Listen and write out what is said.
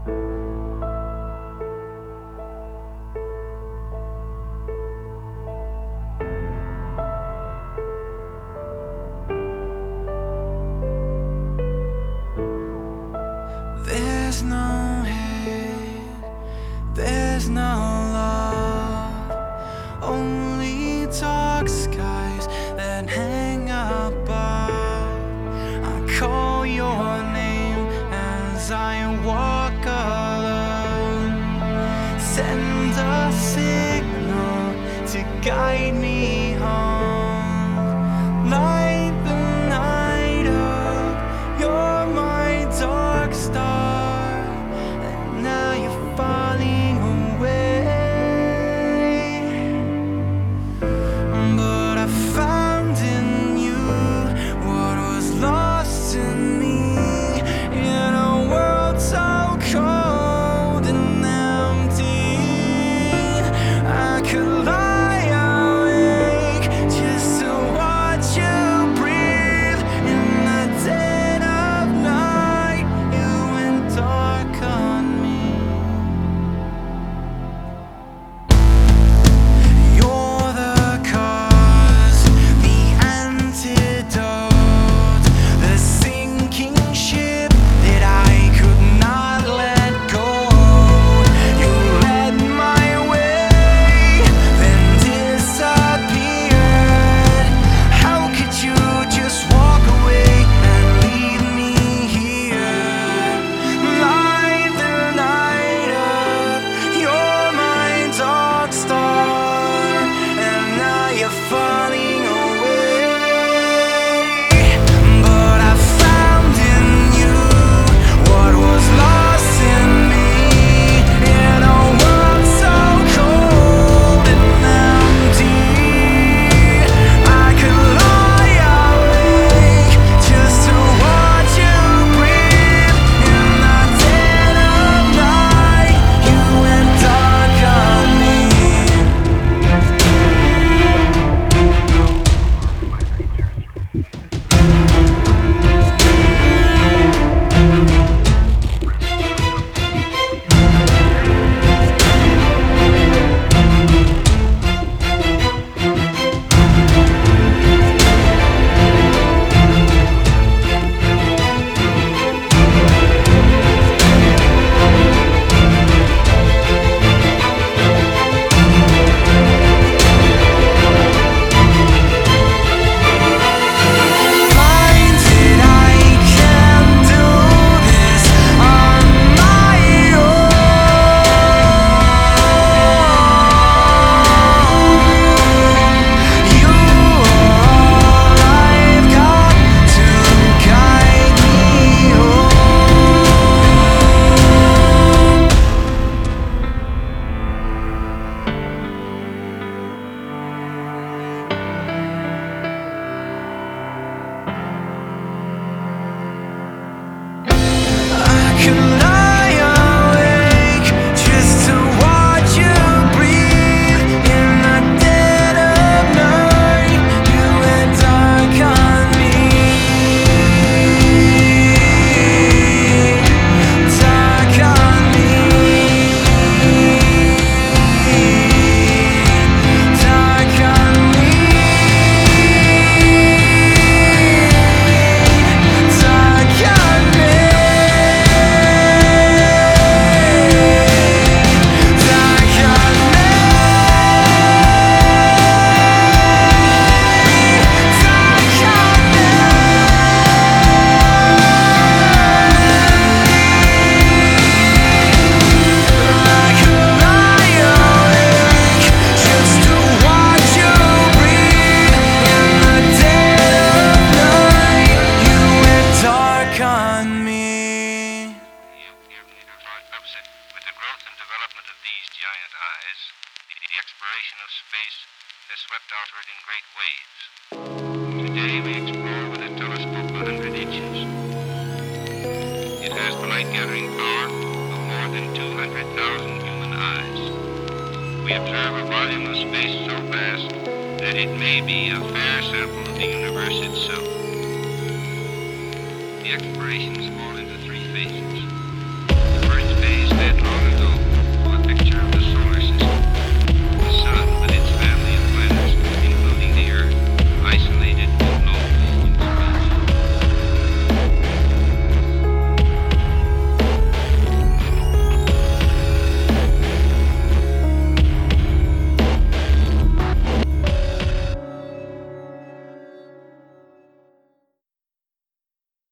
There's no hate, there's no love, only dark skies that hang above. I call your name as I walk alone. Send a signal to guide me home. Light the night up, you're my dark star, and now you're falling away. But I found in you what was lost in me, in a world so cold and empty. I could lie awake just to watch you breathe. In the dead of night, you went dark on me. You're the cause, the antidote, the sinking ship that I could not let go. You led my way, then disappeared. How could you just walk away and leave me here? Light the night up, you're my dark star, and now you're falling away. But I found in you what was lost in me, in a world so cold and empty. I could lie awake just to watch you breathe. In the dead of night, you went dark on me. Blinded, I can't do this on my own. You are all I've got to guide me I could lie awake just to watch you breathe. In the dead of night, you went dark on me. Dark on me. Dark on me. Dark on me. On me. Upset. With the growth and development of these giant eyes, the exploration of space has swept outward in great waves. Today we explore with a telescope 100 inches. It has the light-gathering power of more than 200,000 human eyes. We observe a volume of space so vast that it may be a fair sample of the universe itself. The explorations for